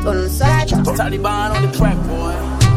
on side. Taliban on the track, boy.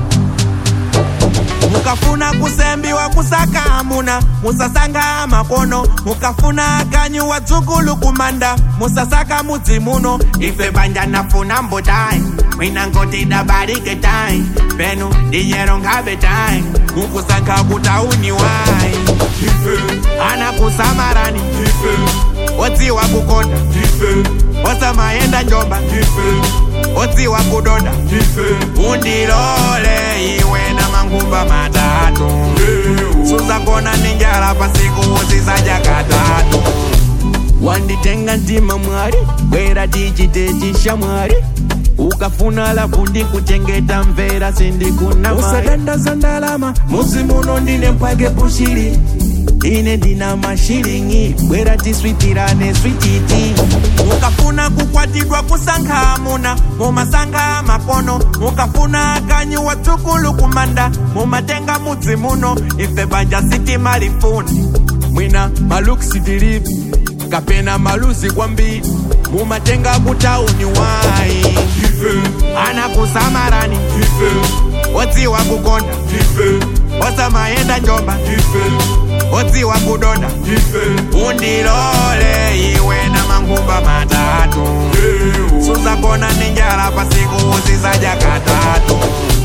Mukafuna kusembiwa kusaka amuna musasanga makono mukafuna kanyu wadzukulu kumanda musasaka mudzimuno ife banja nafuna mbotai mwina ngoti dabarike tai penu dinyero ngabe tai mukusaka kutauni wai ana kusamarani odziwa kukonda osamaenda njomba odziwa kudonda undilole iwe na mangumba matatu suzakona ninjala pasiku uzizaja katatu wanditenga ntima mwari bwera tichitechisha mwari ukafuna lafu ndikuchengeta mvera sindikuna usadandaza ndalama muzimuno ndine mpwake pushiri ine ndina mashiringi bwera tiswitirane swititi mukafuna kukwatidwa kusankha amuna mumasanga makono mukafuna kanyu wadzukulu kumanda mumatenga mudzimuno ife banja sitima lifuni mwina maluksi tilivi kapena maluzi kwambiri mumatenga kutauni wai ana kusamarani odziwa kukonda osamaenda njomba odziwa kudonda undilole iwe na mangumba matatu suzakona ninjala pasiku uzizaja katatu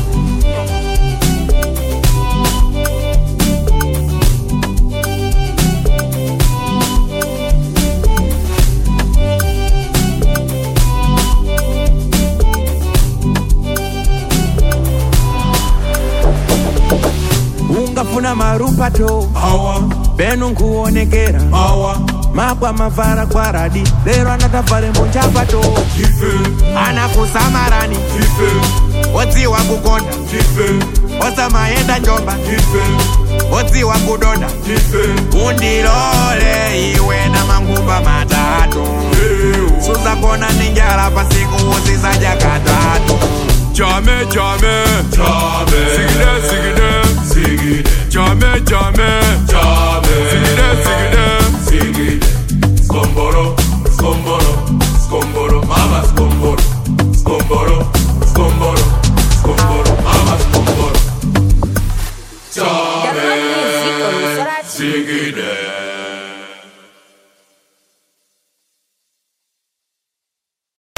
ungafuna marupato awa benu nkuonekera awa mabwa mavara kwa radi lero anatavare mbonjapato ana kusamarani odziwa kukonda osamaenda njomba odziwa kudonda undilole iwe na mangumba matatu suzakona ninjala pasiku uzizaja katatu Jame, jame, jame, sigide, sigide